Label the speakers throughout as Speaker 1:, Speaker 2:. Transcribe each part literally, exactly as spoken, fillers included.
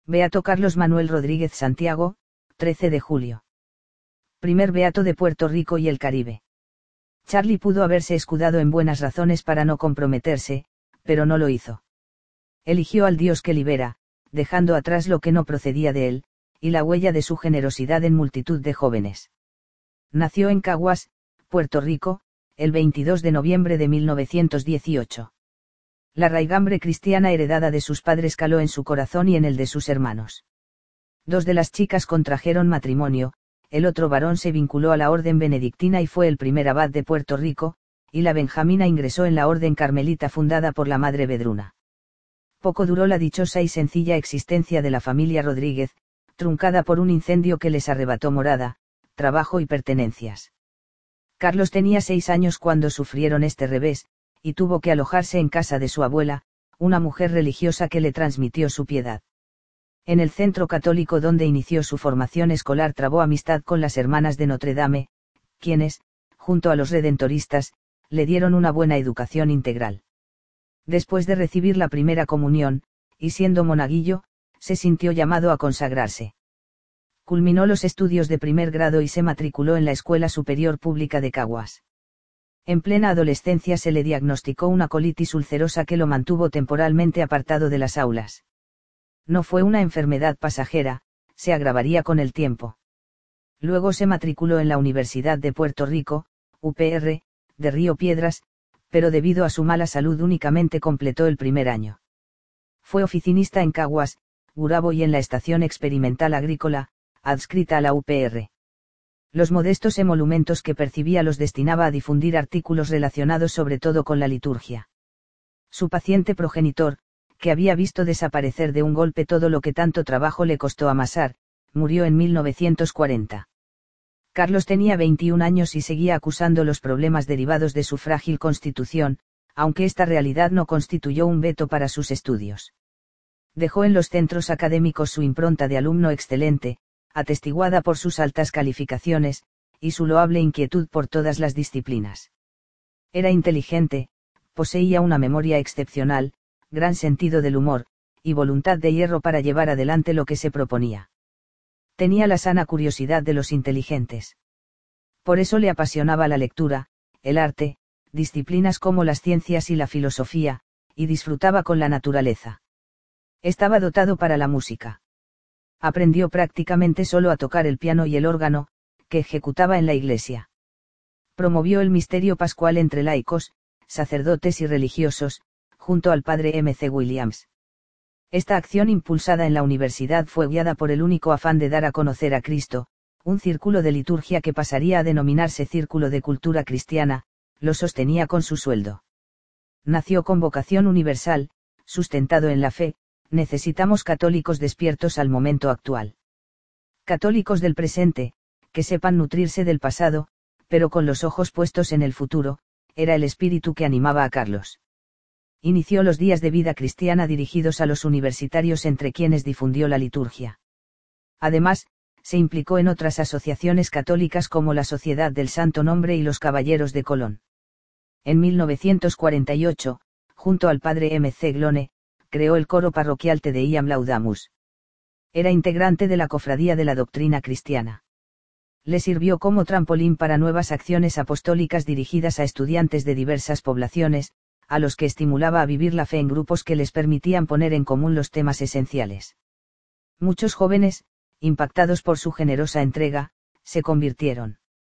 Speaker 1: Beato Carlos Manuel Rodríguez Santiago, trece de julio. Primer beato de Puerto Rico y el Caribe. Charlie pudo haberse escudado en buenas razones para no comprometerse, pero no lo hizo. Eligió al Dios que libera, dejando atrás lo que no procedía de él, y la huella de su generosidad en multitud de jóvenes. Nació en Caguas, Puerto Rico, el veintidós de noviembre de mil novecientos dieciocho. La raigambre cristiana heredada de sus padres caló en su corazón y en el de sus hermanos. Dos de las chicas contrajeron matrimonio, el otro varón se vinculó a la orden benedictina y fue el primer abad de Puerto Rico, y la benjamina ingresó en la orden carmelita fundada por la Madre Vedruna. Poco duró la dichosa y sencilla existencia de la familia Rodríguez, truncada por un incendio que les arrebató morada, trabajo y pertenencias. Carlos tenía seis años cuando sufrieron este revés, y tuvo que alojarse en casa de su abuela, una mujer religiosa que le transmitió su piedad. En el centro católico donde inició su formación escolar trabó amistad con las hermanas de Notre Dame, quienes, junto a los redentoristas, le dieron una buena educación integral. Después de recibir la primera comunión, y siendo monaguillo, se sintió llamado a consagrarse. Culminó los estudios de primer grado y se matriculó en la Escuela Superior Pública de Caguas. En plena adolescencia se le diagnosticó una colitis ulcerosa que lo mantuvo temporalmente apartado de las aulas. No fue una enfermedad pasajera, se agravaría con el tiempo. Luego se matriculó en la Universidad de Puerto Rico, U P R, de Río Piedras, pero debido a su mala salud únicamente completó el primer año. Fue oficinista en Caguas, Gurabo y en la Estación Experimental Agrícola, adscrita a la U P R. Los modestos emolumentos que percibía los destinaba a difundir artículos relacionados sobre todo con la liturgia. Su paciente progenitor, que había visto desaparecer de un golpe todo lo que tanto trabajo le costó amasar, murió en mil novecientos cuarenta. Carlos tenía veintiún años y seguía acusando los problemas derivados de su frágil constitución, aunque esta realidad no constituyó un veto para sus estudios. Dejó en los centros académicos su impronta de alumno excelente, atestiguada por sus altas calificaciones, y su loable inquietud por todas las disciplinas. Era inteligente, poseía una memoria excepcional, gran sentido del humor, y voluntad de hierro para llevar adelante lo que se proponía. Tenía la sana curiosidad de los inteligentes. Por eso le apasionaba la lectura, el arte, disciplinas como las ciencias y la filosofía, y disfrutaba con la naturaleza. Estaba dotado para la música. Aprendió prácticamente solo a tocar el piano y el órgano, que ejecutaba en la iglesia. Promovió el misterio pascual entre laicos, sacerdotes y religiosos, junto al padre M C Williams. Esta acción impulsada en la universidad fue guiada por el único afán de dar a conocer a Cristo, un círculo de liturgia que pasaría a denominarse Círculo de Cultura Cristiana, lo sostenía con su sueldo. Nació con vocación universal, sustentado en la fe, necesitamos católicos despiertos al momento actual. Católicos del presente, que sepan nutrirse del pasado, pero con los ojos puestos en el futuro, era el espíritu que animaba a Carlos. Inició los días de vida cristiana dirigidos a los universitarios entre quienes difundió la liturgia. Además, se implicó en otras asociaciones católicas como la Sociedad del Santo Nombre y los Caballeros de Colón. En mil novecientos cuarenta y ocho, junto al padre M C Glone, creó el coro parroquial Te Deiam Laudamus. Era integrante de la Cofradía de la Doctrina Cristiana. Le sirvió como trampolín para nuevas acciones apostólicas dirigidas a estudiantes de diversas poblaciones, a los que estimulaba a vivir la fe en grupos que les permitían poner en común los temas esenciales. Muchos jóvenes, impactados por su generosa entrega, se convirtieron.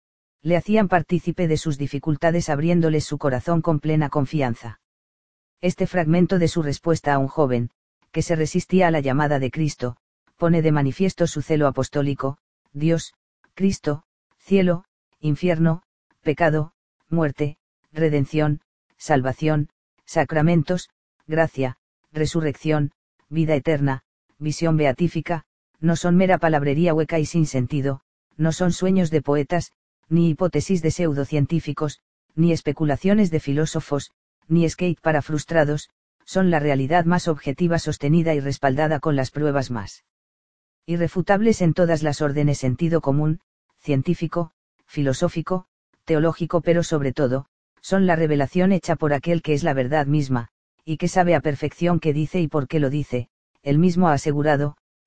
Speaker 1: Le hacían partícipe de sus dificultades abriéndoles su corazón con plena confianza. Este fragmento de su respuesta a un joven, que se resistía a la llamada de Cristo, pone de manifiesto su celo apostólico: Dios, Cristo, cielo, infierno, pecado, muerte, redención, salvación, sacramentos, gracia, resurrección, vida eterna, visión beatífica, no son mera palabrería hueca y sin sentido, no son sueños de poetas, ni hipótesis de pseudocientíficos, ni especulaciones de filósofos, ni skate para frustrados, son la realidad más objetiva sostenida y respaldada con las pruebas más irrefutables en todas las órdenes: sentido común, científico, filosófico, teológico, pero sobre todo, son la revelación hecha por aquel que es la verdad misma, y que sabe a perfección qué dice y por qué lo dice. Él mismo ha asegurado: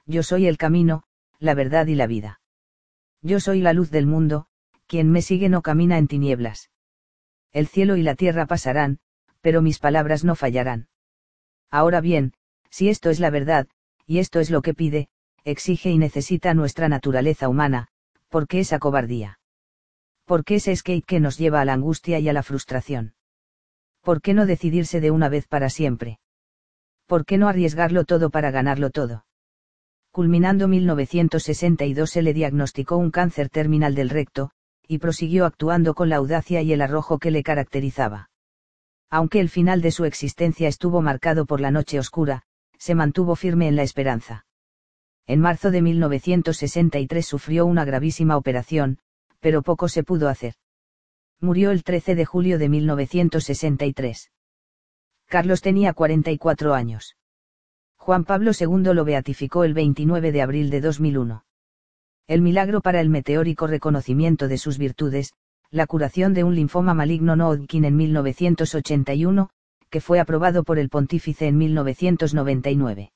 Speaker 1: Yo soy el camino, la verdad y la vida. Yo soy la luz del mundo, quien me sigue no camina en tinieblas. El cielo y la tierra pasarán, pero mis palabras no fallarán. Ahora bien, si esto es la verdad, y esto es lo que pide, exige y necesita nuestra naturaleza humana, ¿por qué esa cobardía? ¿Por qué ese escape que nos lleva a la angustia y a la frustración? ¿Por qué no decidirse de una vez para siempre? ¿Por qué no arriesgarlo todo para ganarlo todo? Culminando mil novecientos sesenta y dos se le diagnosticó un cáncer terminal del recto, y prosiguió actuando con la audacia y el arrojo que le caracterizaba. Aunque el final de su existencia estuvo marcado por la noche oscura, se mantuvo firme en la esperanza. En marzo de mil novecientos sesenta y tres sufrió una gravísima operación, pero poco se pudo hacer. Murió el trece de julio de mil novecientos sesenta y tres. Carlos tenía cuarenta y cuatro años. Juan Pablo segundo lo beatificó el veintinueve de abril de dos mil uno. El milagro para el meteórico reconocimiento de sus virtudes, la curación de un linfoma maligno no Hodgkin en mil novecientos ochenta y uno, que fue aprobado por el pontífice en mil novecientos noventa y nueve.